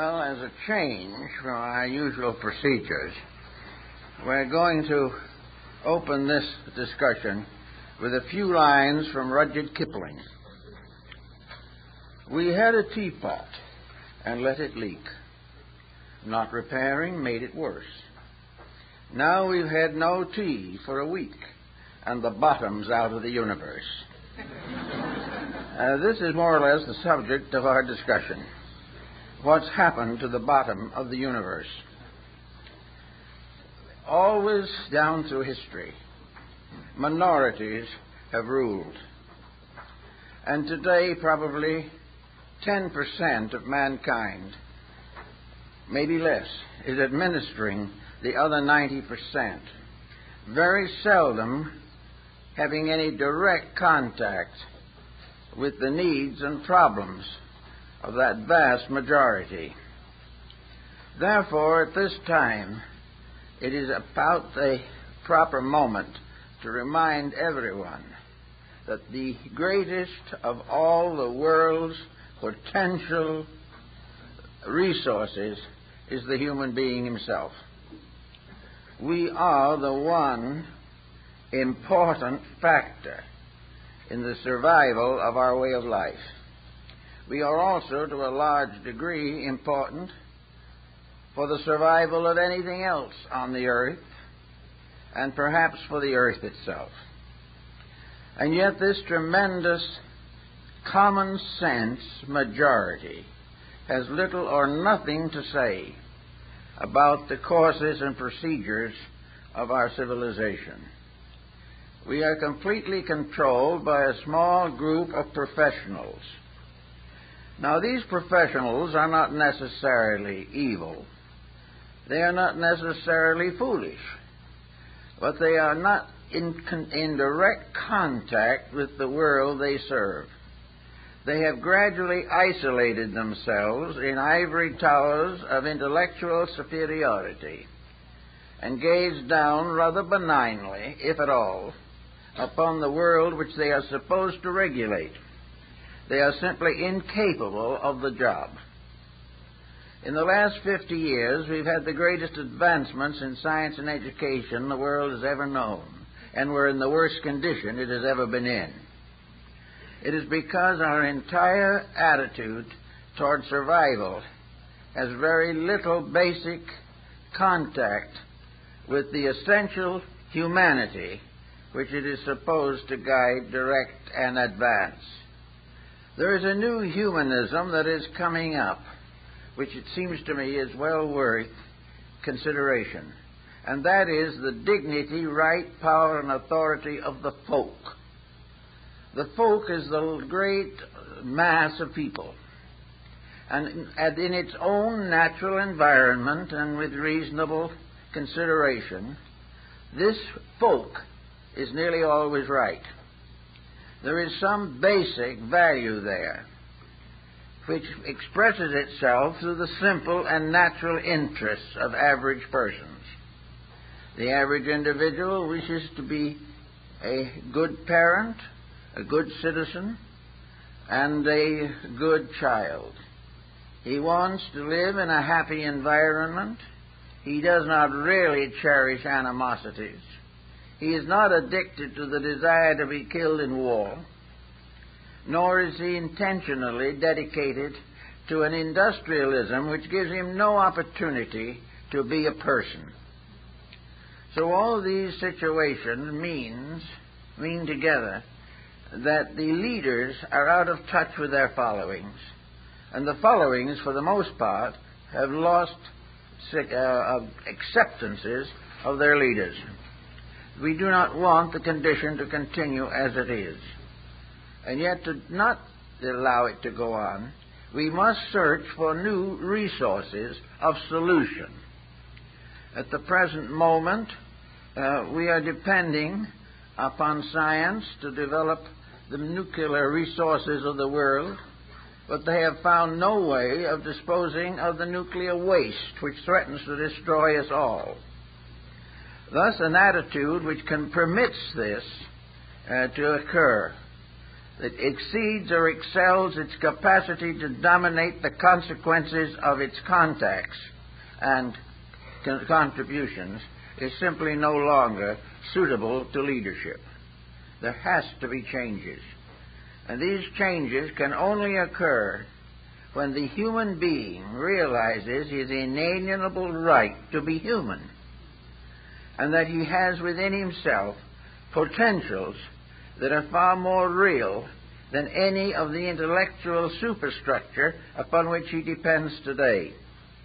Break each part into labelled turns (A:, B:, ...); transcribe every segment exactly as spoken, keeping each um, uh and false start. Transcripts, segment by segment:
A: Well, as a change from our usual procedures, we're going to open this discussion with a few lines from Rudyard Kipling. We had a teapot and let it leak. Not repairing made it worse. Now we've had no tea for a week, and the bottom's out of the universe. uh, this is more or less the subject of our discussion. What's happened to the bottom of the universe? Always down through history, minorities have ruled. And today, probably ten percent of mankind, maybe less, is administering the other ninety percent, very seldom having any direct contact with the needs and problems of that vast majority. Therefore, at this time, it is about the proper moment to remind everyone that the greatest of all the world's potential resources is the human being himself. We are the one important factor in the survival of our way of life. We are also, to a large degree, important for the survival of anything else on the earth, and perhaps for the earth itself. And yet this tremendous common sense majority has little or nothing to say about the courses and procedures of our civilization. We are completely controlled by a small group of professionals. Now, these professionals are not necessarily evil. They are not necessarily foolish. But they are not in, in direct contact with the world they serve. They have gradually isolated themselves in ivory towers of intellectual superiority and gaze down rather benignly, if at all, upon the world which they are supposed to regulate. They are simply incapable of the job. In the last fifty years, we've had the greatest advancements in science and education the world has ever known, and we're in the worst condition it has ever been in. It is because our entire attitude toward survival has very little basic contact with the essential humanity which it is supposed to guide, direct, and advance. There is a new humanism that is coming up, which it seems to me is well worth consideration, and that is the dignity, right, power, and authority of the folk. The folk is the great mass of people, and, and in its own natural environment and with reasonable consideration, this folk is nearly always right. There is some basic value there which expresses itself through the simple and natural interests of average persons. The average individual wishes to be a good parent, a good citizen, and a good child. He wants to live in a happy environment. He does not really cherish animosities. He is not addicted to the desire to be killed in war, nor is he intentionally dedicated to an industrialism which gives him no opportunity to be a person. So all these situations means, mean together that the leaders are out of touch with their followings, and the followings, for the most part, have lost uh, acceptances of their leaders. We do not want the condition to continue as it is. And yet, to not allow it to go on, we must search for new resources of solution. At the present moment, uh, we are depending upon science to develop the nuclear resources of the world, but they have found no way of disposing of the nuclear waste which threatens to destroy us all. Thus, an attitude which can permits this uh, to occur that exceeds or excels its capacity to dominate the consequences of its contacts and con- contributions is simply no longer suitable to leadership. There has to be changes. And these changes can only occur when the human being realizes his inalienable right to be human, and that he has within himself potentials that are far more real than any of the intellectual superstructure upon which he depends today.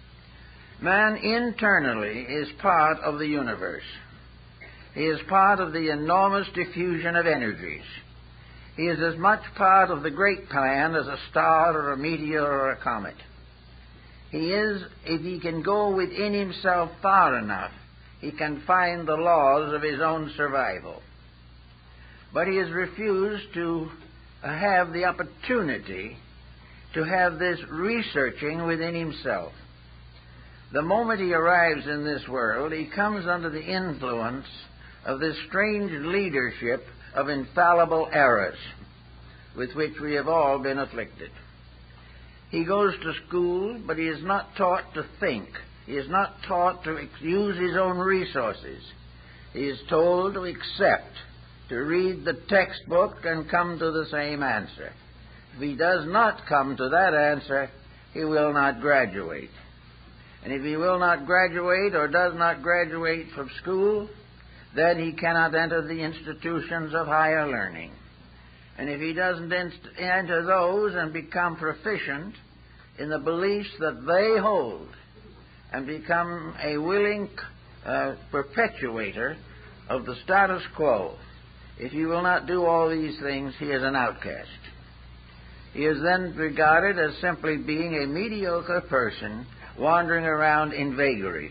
A: Man internally is part of the universe. He is part of the enormous diffusion of energies. He is as much part of the great plan as a star or a meteor or a comet. He is, if he can go within himself far enough, he can find the laws of his own survival. But he has refused to have the opportunity to have this researching within himself. The moment he arrives in this world, he comes under the influence of this strange leadership of infallible errors with which we have all been afflicted. He goes to school, but he is not taught to think. He is not taught to use his own resources. He is told to accept, to read the textbook and come to the same answer. If he does not come to that answer, he will not graduate. And if he will not graduate or does not graduate from school, then he cannot enter the institutions of higher learning. And if he doesn't enter those and become proficient in the beliefs that they hold and become a willing uh, perpetuator of the status quo, if he will not do all these things, he is an outcast. He is then regarded as simply being a mediocre person wandering around in vagaries.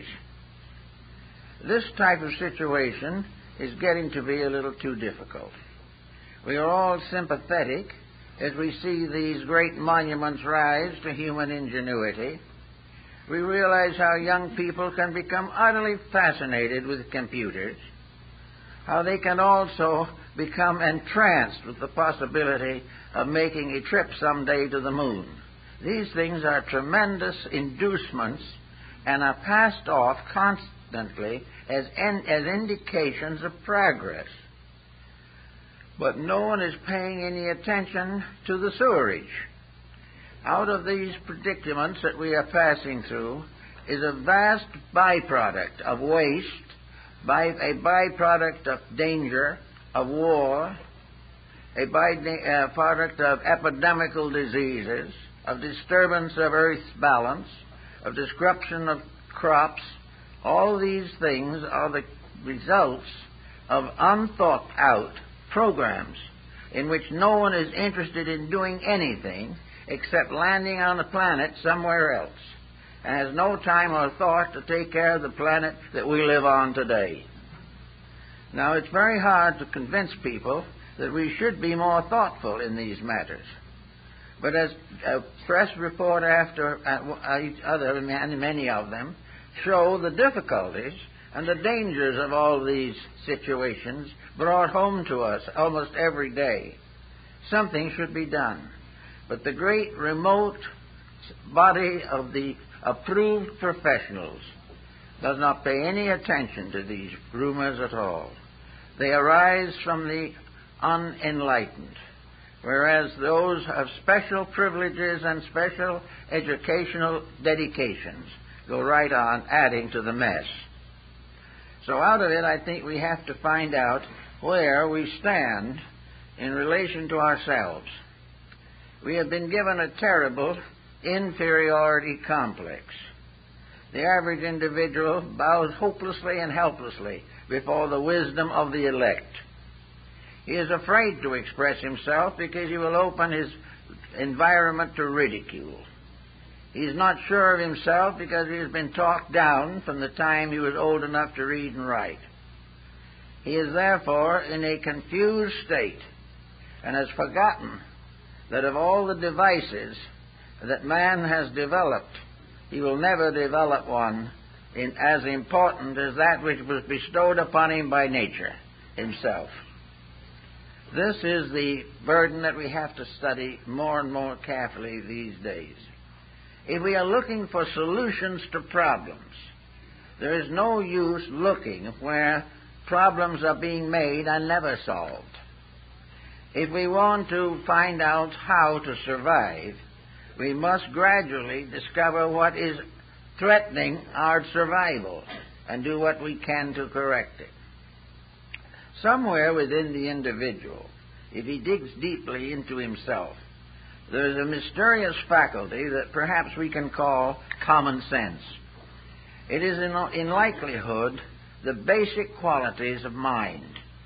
A: This type of situation is getting to be a little too difficult. We are all sympathetic as we see these great monuments rise to human ingenuity. We realize how young people can become utterly fascinated with computers, how they can also become entranced with the possibility of making a trip someday to the moon. These things are tremendous inducements and are passed off constantly as, en- as indications of progress. But no one is paying any attention to the sewerage. Out of these predicaments that we are passing through is a vast byproduct of waste, by a byproduct of danger, of war, a byproduct of epidemical diseases, of disturbance of Earth's balance, of disruption of crops. All these things are the results of unthought out programs in which no one is interested in doing anything except landing on a planet somewhere else, and has no time or thought to take care of the planet that we live on today. Now, it's very hard to convince people that we should be more thoughtful in these matters. But as a press report after uh, each other, and many of them, show the difficulties and the dangers of all these situations brought home to us almost every day. Something should be done. But the great remote body of the approved professionals does not pay any attention to these rumors at all. They arise from the unenlightened, whereas those of special privileges and special educational dedications go right on adding to the mess. So out of it, I think we have to find out where we stand in relation to ourselves. We have been given a terrible inferiority complex. The average individual bows hopelessly and helplessly before the wisdom of the elect. He is afraid to express himself because he will open his environment to ridicule. He is not sure of himself because he has been talked down from the time he was old enough to read and write. He is therefore in a confused state and has forgotten that of all the devices that man has developed, he will never develop one in as important as that which was bestowed upon him by nature himself. This is the burden that we have to study more and more carefully these days. If we are looking for solutions to problems, there is no use looking where problems are being made and never solved. If we want to find out how to survive, we must gradually discover what is threatening our survival and do what we can to correct it. Somewhere within the individual, if he digs deeply into himself, there is a mysterious faculty that perhaps we can call common sense. It is in, in likelihood the basic qualities of mind.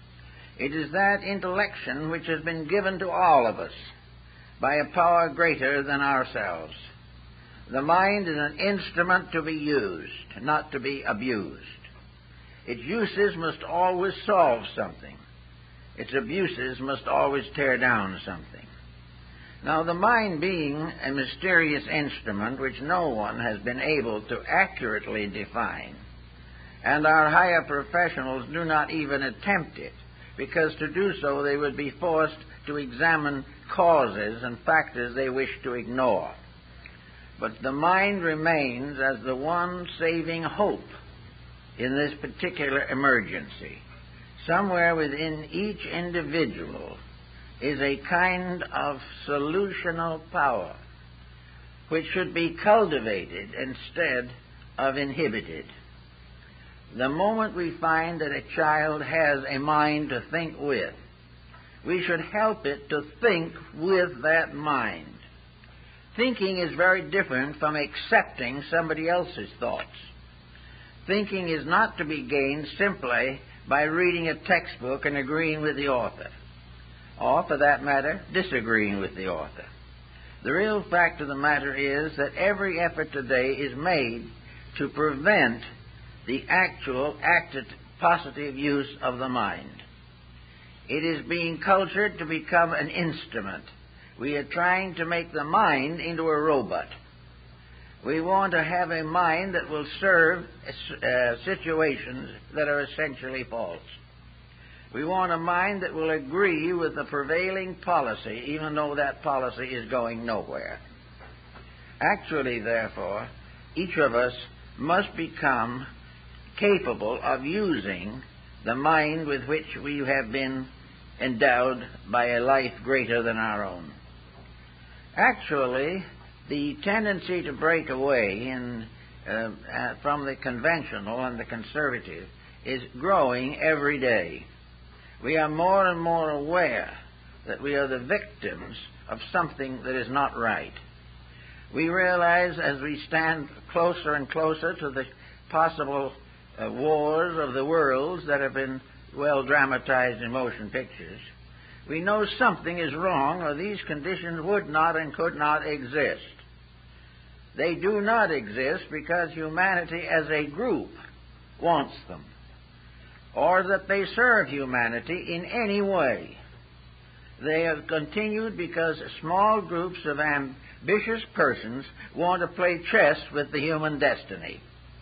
A: It is that intellection which has been given to all of us by a power greater than ourselves. The mind is an instrument to be used, not to be abused. Its uses must always solve something. Its abuses must always tear down something. Now, the mind being a mysterious instrument which no one has been able to accurately define, and our higher professionals do not even attempt it, because to do so they would be forced to examine causes and factors they wish to ignore. But the mind remains as the one saving hope in this particular emergency. Somewhere within each individual is a kind of solutional power which should be cultivated instead of inhibited. The moment we find that a child has a mind to think with, we should help it to think with that mind. Thinking is very different from accepting somebody else's thoughts. Thinking is not to be gained simply by reading a textbook and agreeing with the author, or, for that matter, disagreeing with the author. The real fact of the matter is that every effort today is made to prevent the actual active positive use of the mind. It is being cultured to become an instrument. We are trying to make the mind into a robot. We want to have a mind that will serve uh, situations that are essentially false. We want a mind that will agree with the prevailing policy, even though that policy is going nowhere. Actually, therefore, each of us must become capable of using the mind with which we have been endowed by a life greater than our own. Actually, the tendency to break away in, uh, uh, from the conventional and the conservative is growing every day. We are more and more aware that we are the victims of something that is not right. We realize as we stand closer and closer to the possible uh, wars of the worlds that have been well dramatized in motion pictures, we know something is wrong, or these conditions would not and could not exist. They do not exist because humanity as a group wants them, or that they serve humanity in any way. They have continued because small groups of ambitious persons want to play chess with the human destiny.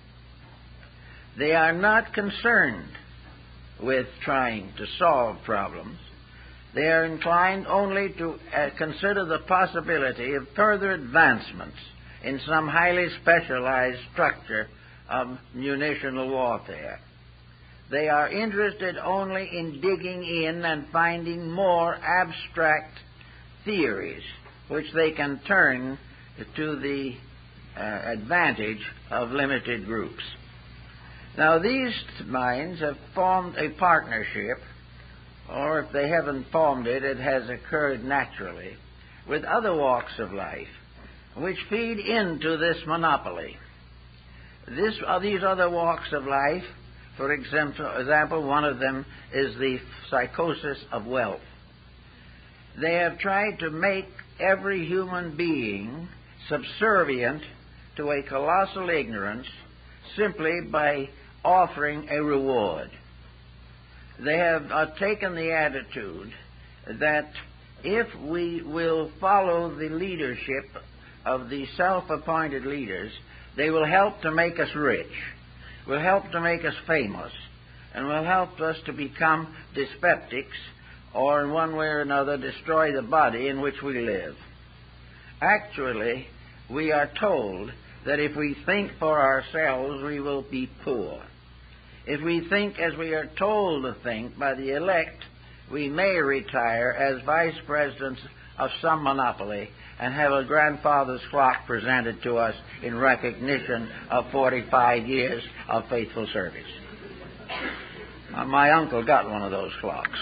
A: They are not concerned with trying to solve problems. They are inclined only to uh, consider the possibility of further advancements in some highly specialized structure of munitional warfare. They are interested only in digging in and finding more abstract theories which they can turn to the uh, advantage of limited groups. Now, these minds have formed a partnership, or if they haven't formed it, it has occurred naturally, with other walks of life, which feed into this monopoly. This, uh, these other walks of life, for example, example, one of them is the psychosis of wealth. They have tried to make every human being subservient to a colossal ignorance simply by offering a reward. They have uh, taken the attitude that if we will follow the leadership of the self-appointed leaders, they will help to make us rich, will help to make us famous, and will help us to become dyspeptics or in one way or another destroy the body in which we live. Actually, we are told that if we think for ourselves, we will be poor. If we think as we are told to think by the elect, we may retire as vice presidents of some monopoly and have a grandfather's clock presented to us in recognition of forty-five years of faithful service. Uh, my uncle got one of those clocks.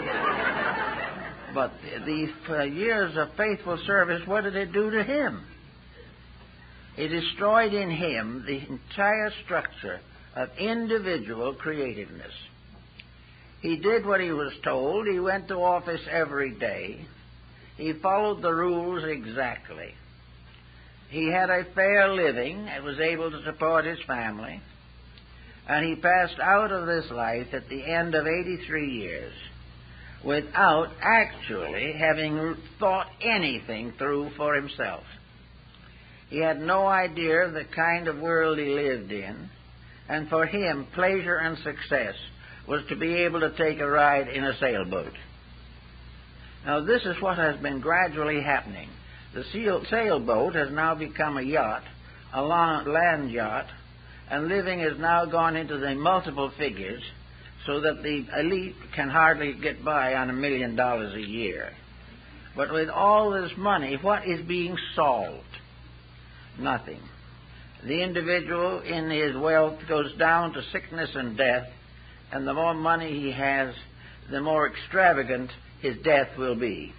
A: But these uh, years of faithful service, what did it do to him? It destroyed in him the entire structure of individual creativeness. He did what he was told. He went to office every day. He followed the rules exactly. He had a fair living and was able to support his family. And he passed out of this life at the end of eighty-three years without actually having thought anything through for himself. He had no idea of the kind of world he lived in, and for him, pleasure and success was to be able to take a ride in a sailboat. Now, this is what has been gradually happening. The sail- sailboat has now become a yacht, a land yacht, and living has now gone into the multiple figures so that the elite can hardly get by on a million dollars a year. But with all this money, what is being solved? Nothing. The individual in his wealth goes down to sickness and death, and the more money he has, the more extravagant his death will be.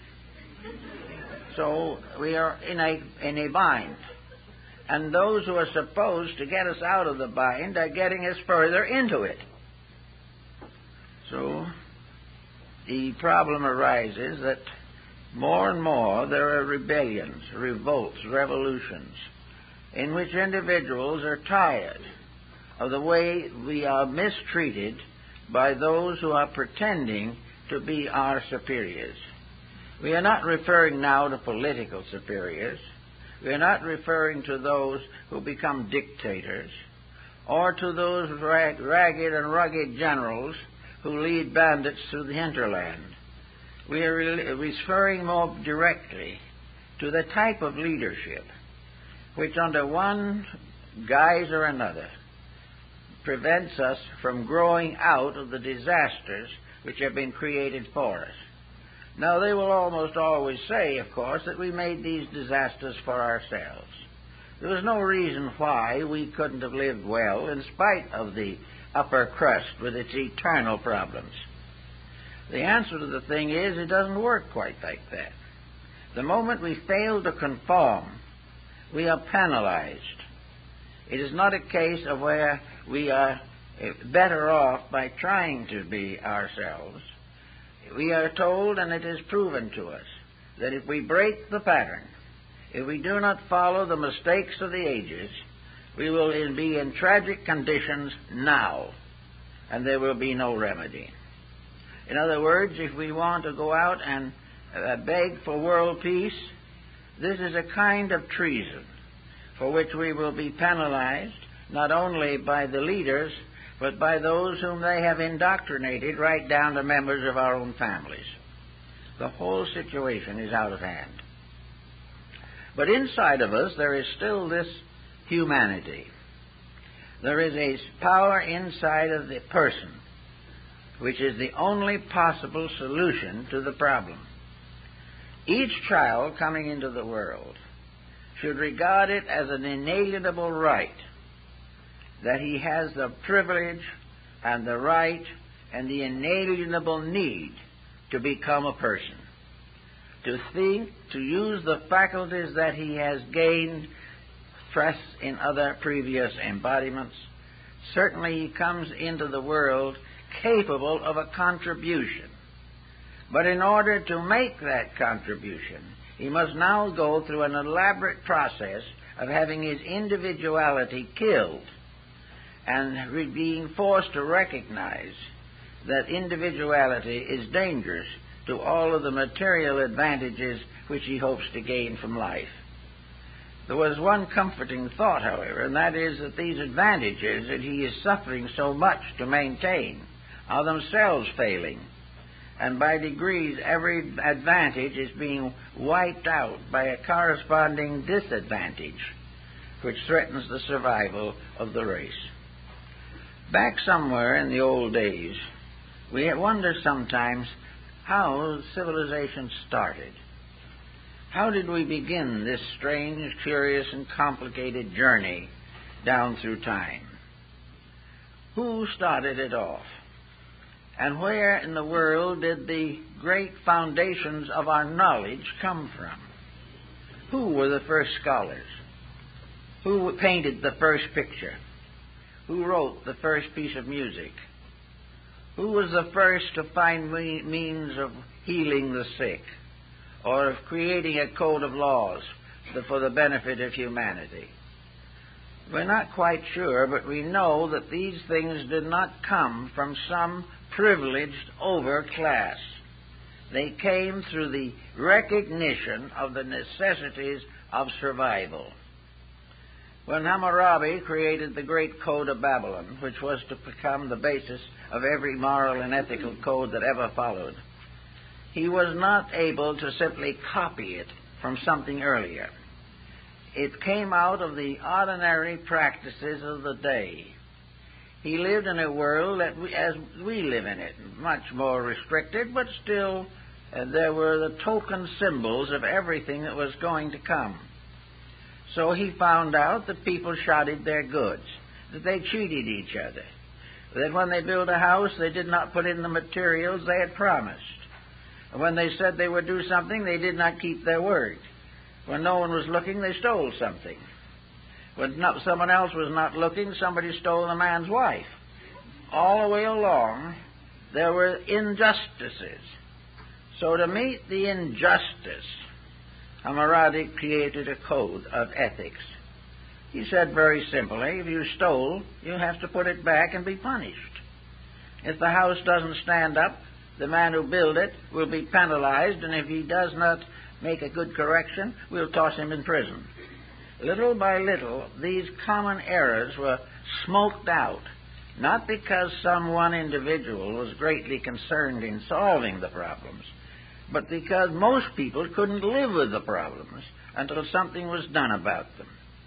A: So we are in a, in a bind. And those who are supposed to get us out of the bind are getting us further into it. So the problem arises that more and more there are rebellions, revolts, revolutions, in which individuals are tired of the way we are mistreated by those who are pretending to be our superiors. We are not referring now to political superiors. We are not referring to those who become dictators or to those rag- ragged and rugged generals who lead bandits through the hinterland. We are re- referring more directly to the type of leadership which under one guise or another prevents us from growing out of the disasters which have been created for us. Now, they will almost always say, of course, that we made these disasters for ourselves. There was no reason why we couldn't have lived well in spite of the upper crust with its eternal problems. The answer to the thing is it doesn't work quite like that. The moment we fail to conform, we are penalized. It is not a case of where we are better off by trying to be ourselves. We are told, and it is proven to us, that if we break the pattern, if we do not follow the mistakes of the ages, we will be in tragic conditions now, and there will be no remedy. In other words, if we want to go out and uh, beg for world peace, this is a kind of treason for which we will be penalized not only by the leaders, but by those whom they have indoctrinated right down to members of our own families. The whole situation is out of hand. But inside of us, there is still this humanity. There is a power inside of the person, which is the only possible solution to the problem. Each child coming into the world should regard it as an inalienable right that he has the privilege and the right and the inalienable need to become a person, to think, to use the faculties that he has gained stress in other previous embodiments. Certainly he comes into the world capable of a contribution. But in order to make that contribution, he must now go through an elaborate process of having his individuality killed and re- being forced to recognize that individuality is dangerous to all of the material advantages which he hopes to gain from life. There was one comforting thought, however, and that is that these advantages that he is suffering so much to maintain are themselves failing, and by degrees every advantage is being wiped out by a corresponding disadvantage, which threatens the survival of the race. Back somewhere in the old days, we wonder sometimes how civilization started. How did we begin this strange, curious, and complicated journey down through time? Who started it off? And where in the world did the great foundations of our knowledge come from? Who were the first scholars? Who painted the first picture? Who wrote the first piece of music? Who was the first to find me- means of healing the sick, or of creating a code of laws for the benefit of humanity? We're not quite sure, but we know that these things did not come from some privileged overclass. They came through the recognition of the necessities of survival. When Hammurabi created the Great Code of Babylon, which was to become the basis of every moral and ethical code that ever followed, he was not able to simply copy it from something earlier. It came out of the ordinary practices of the day. He lived in a world that we, as we live in it, much more restricted, but still uh, there were the token symbols of everything that was going to come. So he found out that people shoddied their goods, that they cheated each other, that when they built a house, they did not put in the materials they had promised. When they said they would do something, they did not keep their word. When no one was looking, they stole something. When not, someone else was not looking, somebody stole the man's wife. All the way along, there were injustices. So to meet the injustice, Hammurabi created a code of ethics. He said very simply, if you stole, you have to put it back and be punished. If the house doesn't stand up, the man who built it will be penalized, and if he does not make a good correction, we'll toss him in prison. Little by little, these common errors were smoked out, not because some one individual was greatly concerned in solving the problems, but because most people couldn't live with the problems until something was done about them.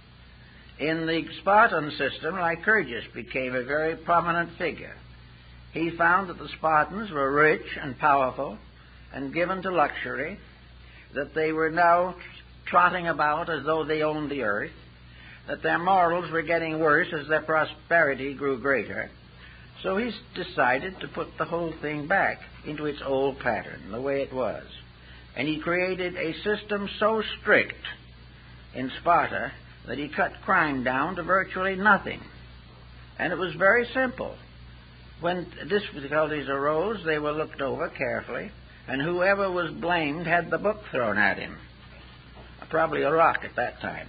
A: In the Spartan system, Lycurgus became a very prominent figure. He found that the Spartans were rich and powerful and given to luxury, that they were now trotting about as though they owned the earth, that their morals were getting worse as their prosperity grew greater. So he decided to put the whole thing back into its old pattern, the way it was. And he created a system so strict in Sparta that he cut crime down to virtually nothing. And it was very simple. When difficulties arose, they were looked over carefully, and whoever was blamed had the book thrown at him. Probably a rock at that time.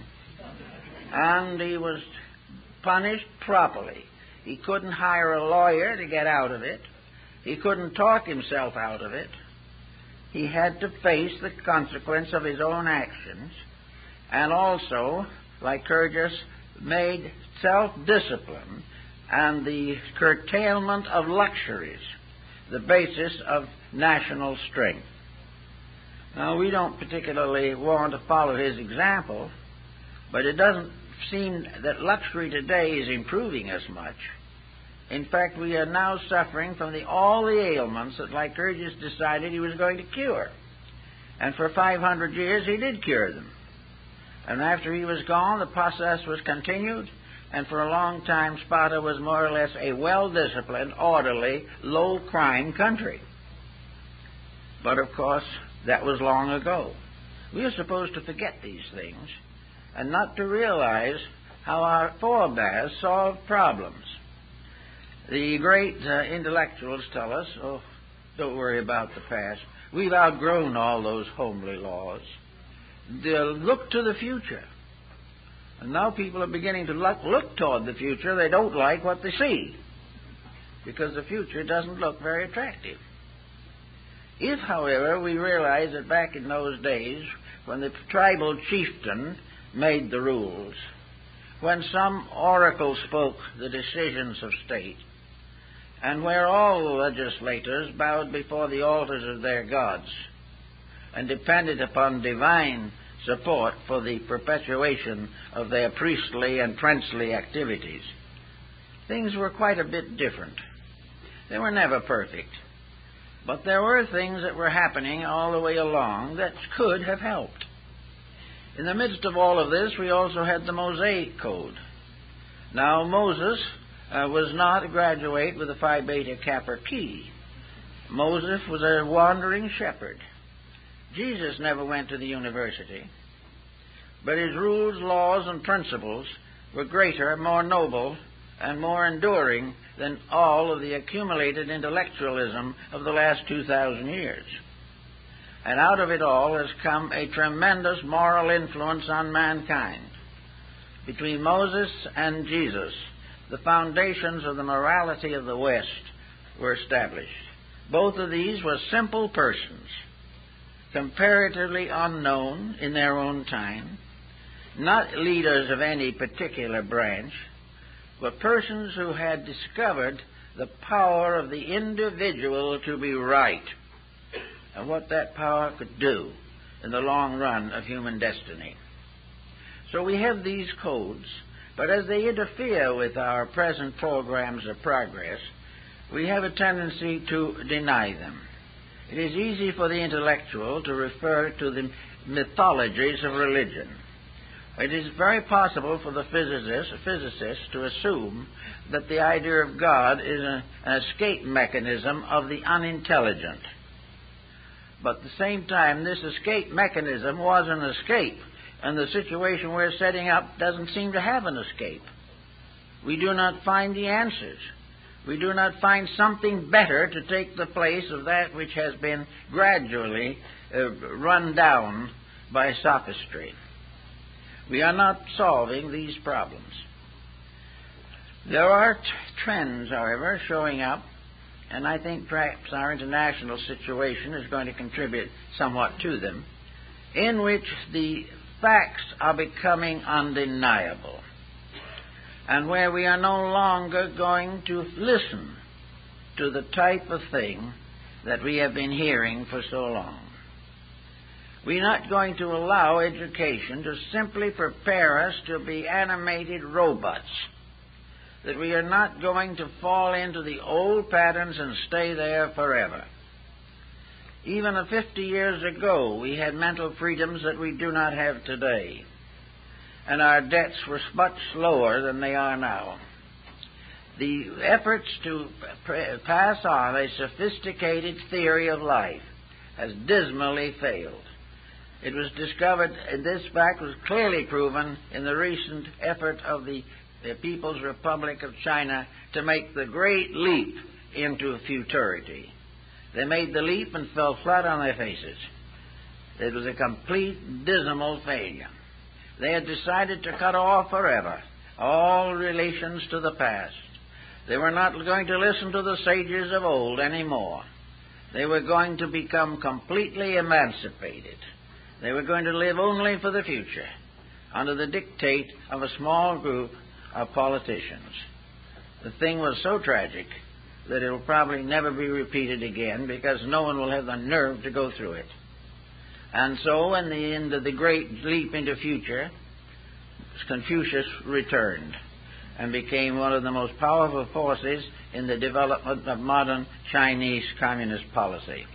A: And he was punished properly. He couldn't hire a lawyer to get out of it. He couldn't talk himself out of it. He had to face the consequence of his own actions. And also, Lycurgus made self-discipline and the curtailment of luxuries the basis of national strength. Now, we don't particularly want to follow his example, but it doesn't seem that luxury today is improving as much. In fact, we are now suffering from the, all the ailments that Lycurgus decided he was going to cure. And for five hundred years, he did cure them. And after he was gone, the process was continued, and for a long time, Sparta was more or less a well-disciplined, orderly, low-crime country. But, of course, that was long ago. We are supposed to forget these things and not to realize how our forebears solved problems. The great uh, intellectuals tell us, oh, don't worry about the past. We've outgrown all those homely laws. They'll look to the future. And now people are beginning to look, look toward the future. They don't like what they see because the future doesn't look very attractive. If, however, we realize that back in those days, when the tribal chieftain made the rules, when some oracle spoke the decisions of state, and where all the legislators bowed before the altars of their gods and depended upon divine support for the perpetuation of their priestly and princely activities. Things were quite a bit different. They were never perfect, but there were things that were happening all the way along that could have helped. In the midst of all of this, we also had the Mosaic Code. Now, Moses uh, was not a graduate with a Phi Beta Kappa Key. Moses was a wandering shepherd. Jesus never went to the university, but his rules, laws, and principles were greater, more noble, and more enduring than all of the accumulated intellectualism of the last two thousand years. And out of it all has come a tremendous moral influence on mankind. Between Moses and Jesus, the foundations of the morality of the West were established. Both of these were simple persons, comparatively unknown in their own time, not leaders of any particular branch, but persons who had discovered the power of the individual to be right, and what that power could do in the long run of human destiny. So we have these codes, but as they interfere with our present programs of progress, we have a tendency to deny them. It is easy for the intellectual to refer to the mythologies of religion. It is very possible for the physicist, physicist to assume that the idea of God is a, an escape mechanism of the unintelligent. But at the same time, this escape mechanism was an escape, and the situation we're setting up doesn't seem to have an escape. We do not find the answers. We do not find something better to take the place of that which has been gradually uh, run down by sophistry. We are not solving these problems. There are t- trends, however, showing up, and I think perhaps our international situation is going to contribute somewhat to them, in which the facts are becoming undeniable, and where we are no longer going to listen to the type of thing that we have been hearing for so long. We're not going to allow education to simply prepare us to be animated robots, that we are not going to fall into the old patterns and stay there forever. Even fifty years ago, we had mental freedoms that we do not have today, and our debts were much lower than they are now. The efforts to pass on a sophisticated theory of life has dismally failed. It was discovered, and this fact was clearly proven in the recent effort of the, the People's Republic of China to make the great leap into futurity. They made the leap and fell flat on their faces. It was a complete, dismal failure. They had decided to cut off forever all relations to the past. They were not going to listen to the sages of old anymore. They were going to become completely emancipated. They were going to live only for the future, under the dictate of a small group of politicians. The thing was so tragic that it will probably never be repeated again, because no one will have the nerve to go through it. And so, in the end of the great leap into future, Confucius returned and became one of the most powerful forces in the development of modern Chinese communist policy.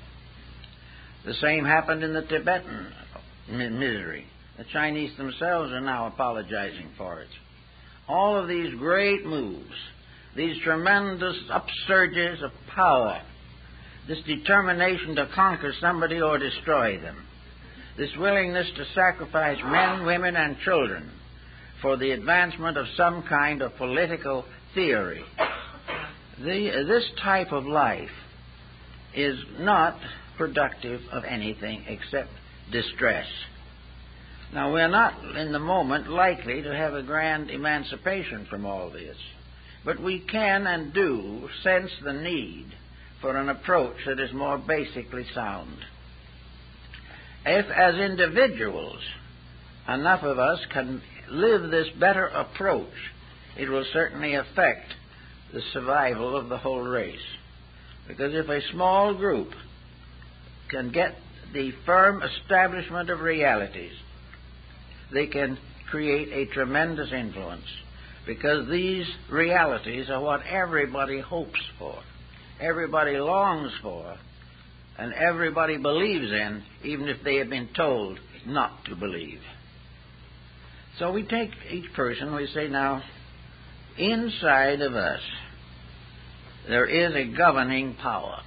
A: The same happened in the Tibetan misery. The Chinese themselves are now apologizing for it. All of these great moves, these tremendous upsurges of power, this determination to conquer somebody or destroy them, this willingness to sacrifice men, women, and children for the advancement of some kind of political theory. The, this type of life is not productive of anything except distress. Now, we're not in the moment likely to have a grand emancipation from all this, but we can and do sense the need for an approach that is more basically sound. If, as individuals, enough of us can live this better approach, it will certainly affect the survival of the whole race. Because if a small group can get the firm establishment of realities, they can create a tremendous influence, because these realities are what everybody hopes for, everybody longs for, and everybody believes in, even if they have been told not to believe. So we take each person, we say, now, inside of us, there is a governing power.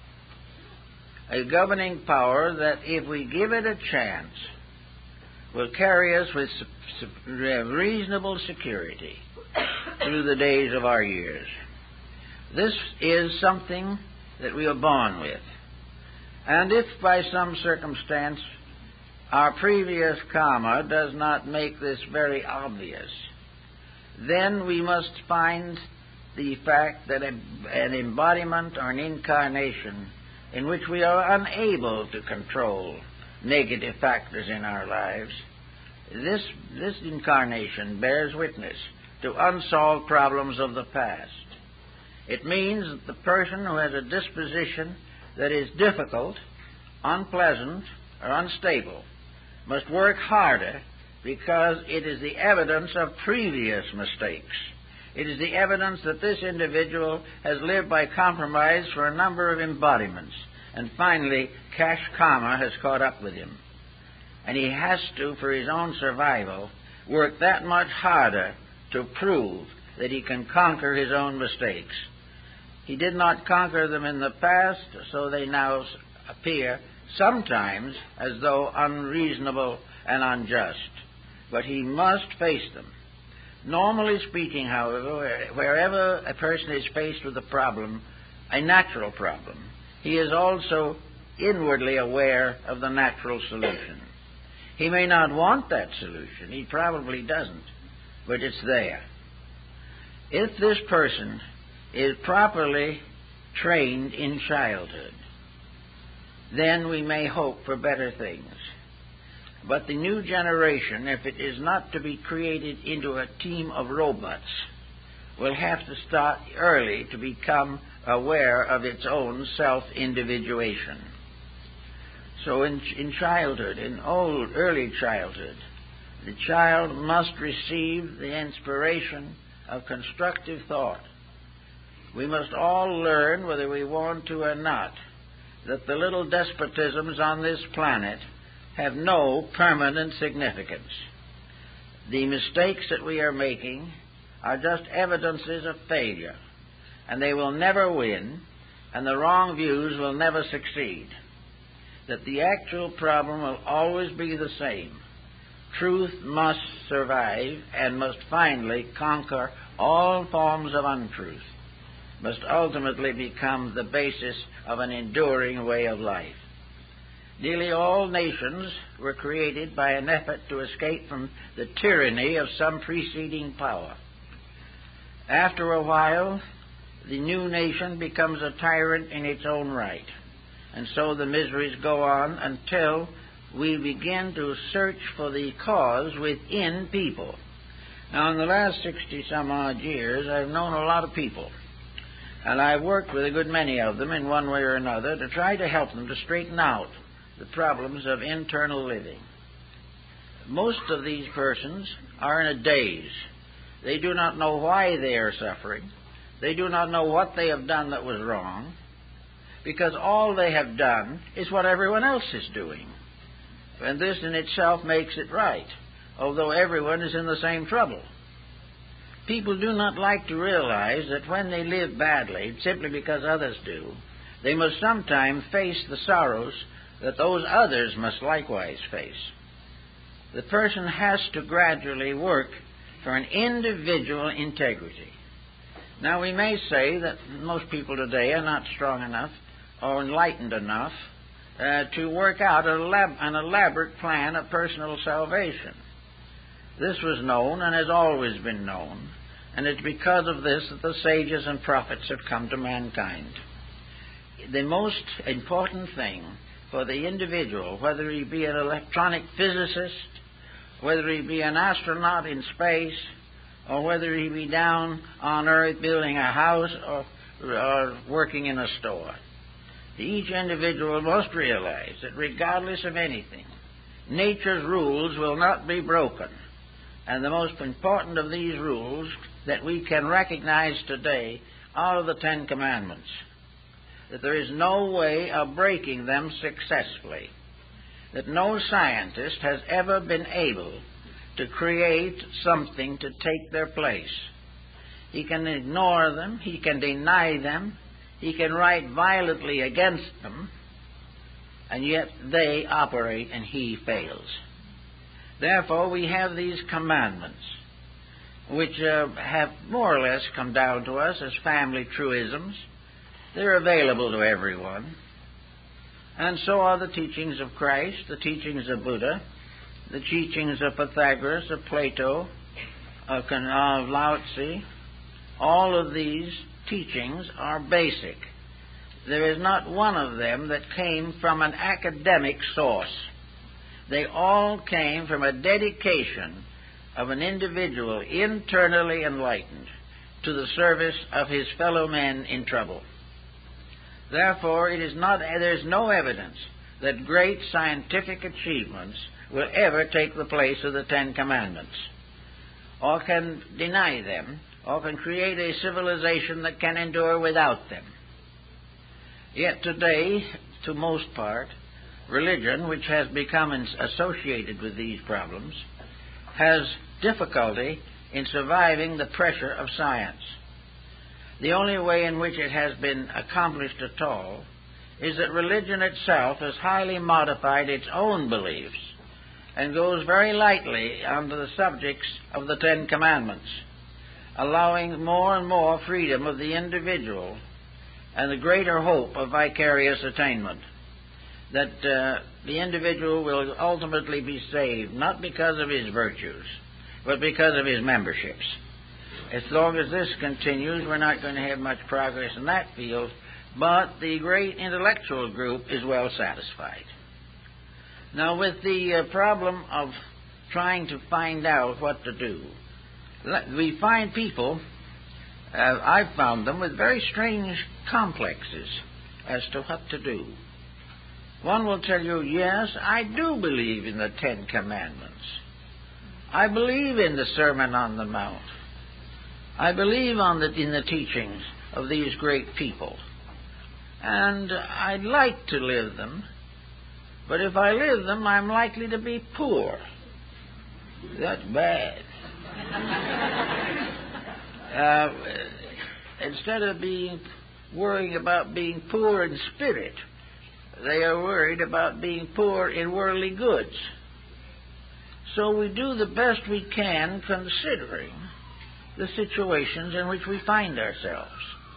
A: A governing power that, if we give it a chance, will carry us with reasonable security through the days of our years. This is something that we are born with. And if by some circumstance our previous karma does not make this very obvious, then we must find the fact that an embodiment or an incarnation in which we are unable to control negative factors in our lives, this, this incarnation bears witness to unsolved problems of the past. It means that the person who has a disposition that is difficult, unpleasant, or unstable must work harder, because it is the evidence of previous mistakes. It is the evidence that this individual has lived by compromise for a number of embodiments, and finally cash karma has caught up with him. And he has to, for his own survival, work that much harder to prove that he can conquer his own mistakes. He did not conquer them in the past, so they now appear sometimes as though unreasonable and unjust. But he must face them. Normally speaking, however, wherever a person is faced with a problem, a natural problem, he is also inwardly aware of the natural solution. He may not want that solution. He probably doesn't. But it's there. If this person is properly trained in childhood, then we may hope for better things. But the new generation, if it is not to be created into a team of robots, will have to start early to become aware of its own self-individuation. So in, in childhood, in old, early childhood, the child must receive the inspiration of constructive thought. We must all learn, whether we want to or not, that the little despotisms on this planet have no permanent significance. The mistakes that we are making are just evidences of failure, and they will never win, and the wrong views will never succeed. That the actual problem will always be the same. Truth must survive and must finally conquer all forms of untruth, must ultimately become the basis of an enduring way of life. Nearly all nations were created by an effort to escape from the tyranny of some preceding power. After a while, the new nation becomes a tyrant in its own right, and so the miseries go on until we begin to search for the cause within people. Now, in the last sixty-some-odd years, I've known a lot of people, and I've worked with a good many of them in one way or another to try to help them to straighten out the problems of internal living. Most of these persons are in a daze. They do not know why they are suffering. They do not know what they have done that was wrong, because all they have done is what everyone else is doing. And this in itself makes it right, although everyone is in the same trouble. People do not like to realize that when they live badly, simply because others do, they must sometime face the sorrows that those others must likewise face. The person has to gradually work for an individual integrity. Now, we may say that most people today are not strong enough or enlightened enough uh, to work out an, elab- an elaborate plan of personal salvation. This was known and has always been known, and it's because of this that the sages and prophets have come to mankind. The most important thing for the individual, whether he be an electronic physicist, whether he be an astronaut in space, or whether he be down on earth building a house or, or working in a store. Each individual must realize that regardless of anything, nature's rules will not be broken. And the most important of these rules that we can recognize today are the Ten Commandments. That there is no way of breaking them successfully. That no scientist has ever been able to create something to take their place. He can ignore them, he can deny them, he can write violently against them, and yet they operate and he fails. Therefore, we have these commandments, which uh, have more or less come down to us as family truisms. They're available to everyone. And so are the teachings of Christ, the teachings of Buddha, the teachings of Pythagoras, of Plato, of, of Lao Tzu. All of these teachings are basic. There is not one of them that came from an academic source. They all came from a dedication of an individual internally enlightened to the service of his fellow men in trouble. Therefore, it is not, there is no evidence that great scientific achievements will ever take the place of the Ten Commandments, or can deny them, or can create a civilization that can endure without them. Yet today, to most part, religion, which has become associated with these problems, has difficulty in surviving the pressure of science. The only way in which it has been accomplished at all is that religion itself has highly modified its own beliefs and goes very lightly onto the subjects of the Ten Commandments, allowing more and more freedom of the individual and the greater hope of vicarious attainment, that uh, the individual will ultimately be saved, not because of his virtues, but because of his memberships. As long as this continues, we're not going to have much progress in that field, but the great intellectual group is well satisfied. Now, with the uh, problem of trying to find out what to do, we find people, uh, I've found them, with very strange complexes as to what to do. One will tell you, yes, I do believe in the Ten Commandments. I believe in the Sermon on the Mount. I believe on the, in the teachings of these great people. And I'd like to live them, but if I live them, I'm likely to be poor. That's bad. uh, instead of being worrying about being poor in spirit, they are worried about being poor in worldly goods. So we do the best we can considering the situations in which we find ourselves.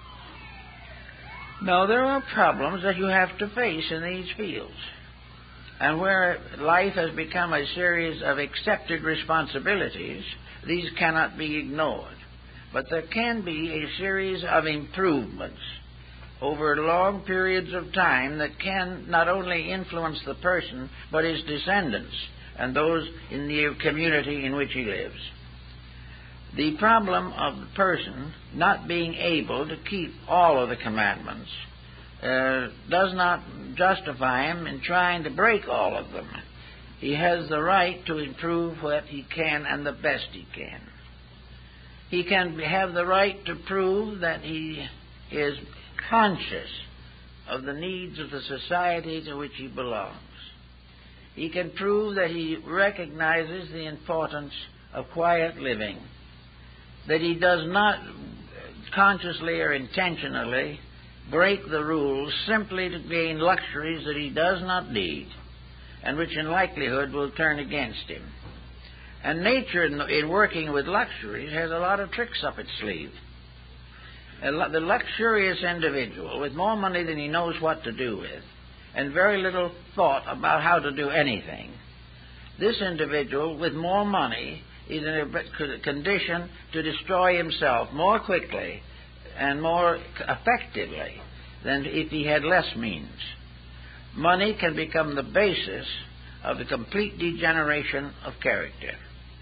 A: Now, there are problems that you have to face in these fields, and where life has become a series of accepted responsibilities, these cannot be ignored. But there can be a series of improvements over long periods of time that can not only influence the person, but his descendants and those in the community in which he lives. The problem of the person not being able to keep all of the commandments uh, does not justify him in trying to break all of them. He has the right to improve what he can and the best he can. He can have the right to prove that he is conscious of the needs of the society to which he belongs. He can prove that he recognizes the importance of quiet living, that he does not consciously or intentionally break the rules simply to gain luxuries that he does not need and which in likelihood will turn against him. And nature, in, in working with luxuries, has a lot of tricks up its sleeve. The luxurious individual with more money than he knows what to do with and very little thought about how to do anything, this individual with more money is in a condition to destroy himself more quickly and more effectively than if he had less means. Money can become the basis of the complete degeneration of character.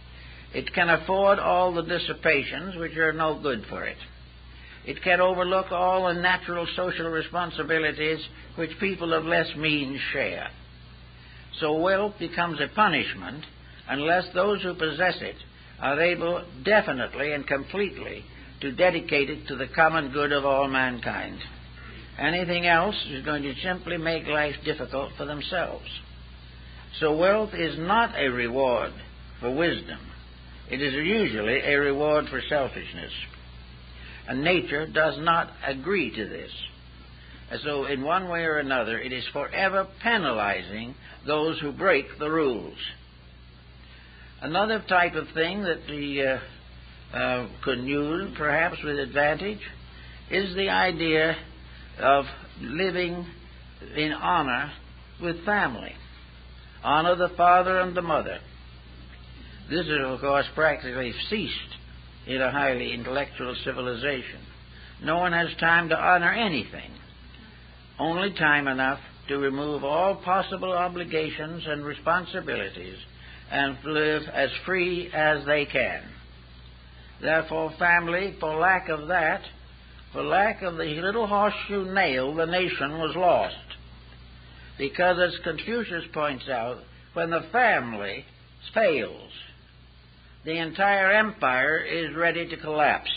A: It can afford all the dissipations which are no good for it. It can overlook all the natural social responsibilities which people of less means share. So wealth becomes a punishment unless those who possess it are able definitely and completely to dedicate it to the common good of all mankind. Anything else is going to simply make life difficult for themselves. So wealth is not a reward for wisdom. It is usually a reward for selfishness. And nature does not agree to this. And so in one way or another, it is forever penalizing those who break the rules. Another type of thing that we uh, uh, could use, perhaps with advantage, is the idea of living in honor with family. Honor the father and the mother. This is, of course, practically ceased in a highly intellectual civilization. No one has time to honor anything. Only time enough to remove all possible obligations and responsibilities and live as free as they can. Therefore, family, for lack of that, for lack of the little horseshoe nail, the nation was lost. Because, as Confucius points out, when the family fails, the entire empire is ready to collapse.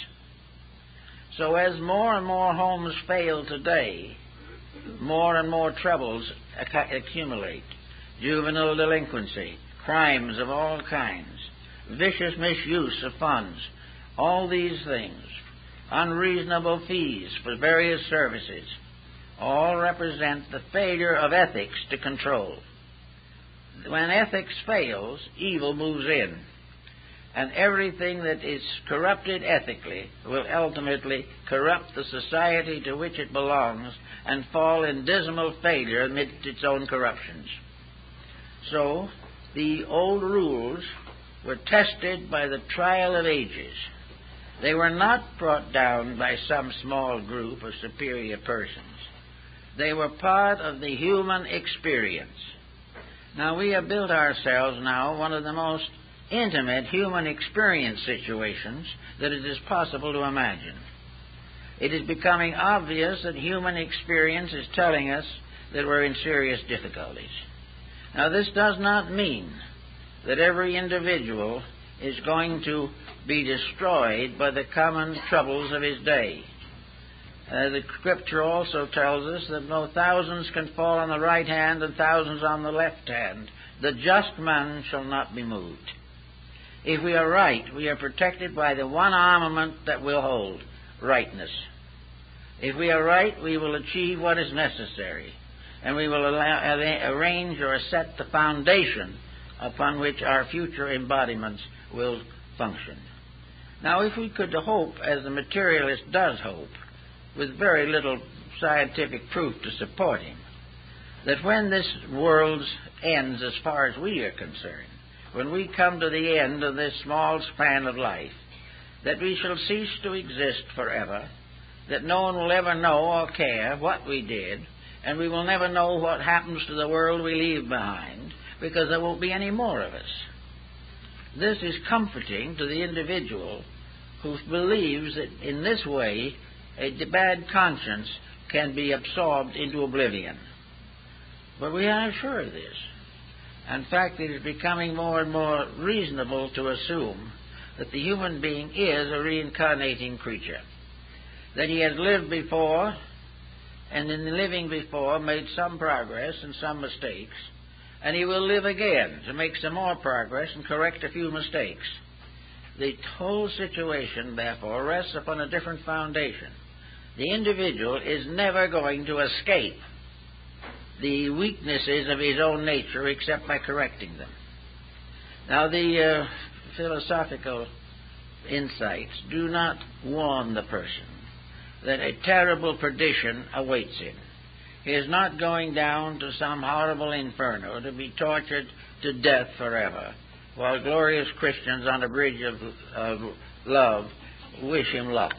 A: So as more and more homes fail today, more and more troubles accumulate. Juvenile delinquency, crimes of all kinds, vicious misuse of funds, all these things, unreasonable fees for various services, all represent the failure of ethics to control. When ethics fails, evil moves in. And everything that is corrupted ethically will ultimately corrupt the society to which it belongs and fall in dismal failure amidst its own corruptions. So, the old rules were tested by the trial of ages. They were not brought down by some small group of superior persons. They were part of the human experience. Now, we have built ourselves now one of the most intimate human experience situations that it is possible to imagine. It is becoming obvious that human experience is telling us that we're in serious difficulties. Now, this does not mean that every individual is going to be destroyed by the common troubles of his day. Uh, the Scripture also tells us that though thousands can fall on the right hand and thousands on the left hand, the just man shall not be moved. If we are right, we are protected by the one armament that will hold, rightness. If we are right, we will achieve what is necessary, and we will allow, arrange or set the foundation upon which our future embodiments will function. Now, if we could hope, as the materialist does hope, with very little scientific proof to support him, that when this world ends as far as we are concerned, when we come to the end of this small span of life, that we shall cease to exist forever, that no one will ever know or care what we did, and we will never know what happens to the world we leave behind, because there won't be any more of us. This is comforting to the individual who believes that in this way a bad conscience can be absorbed into oblivion. But we are not sure of this. In fact, it is becoming more and more reasonable to assume that the human being is a reincarnating creature, that he has lived before, and in living before made some progress and some mistakes, and he will live again to make some more progress and correct a few mistakes. The whole situation, therefore, rests upon a different foundation. The individual is never going to escape the weaknesses of his own nature except by correcting them. Now, the uh, philosophical insights do not warn the person that a terrible perdition awaits him. He is not going down to some horrible inferno to be tortured to death forever, while glorious Christians on a bridge of, of love wish him luck.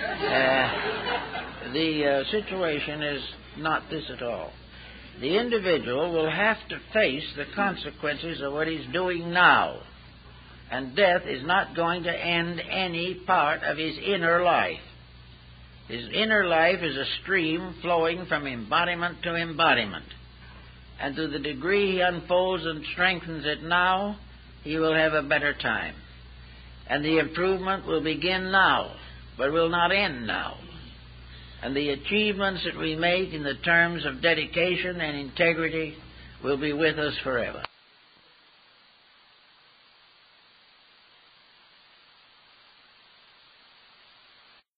A: Uh, the uh, situation is not this at all. The individual will have to face the consequences of what he's doing now. And death is not going to end any part of his inner life. His inner life is a stream flowing from embodiment to embodiment. And to the degree he unfolds and strengthens it now, he will have a better time. And the improvement will begin now, but will not end now. And the achievements that we make in the terms of dedication and integrity will be with us forever.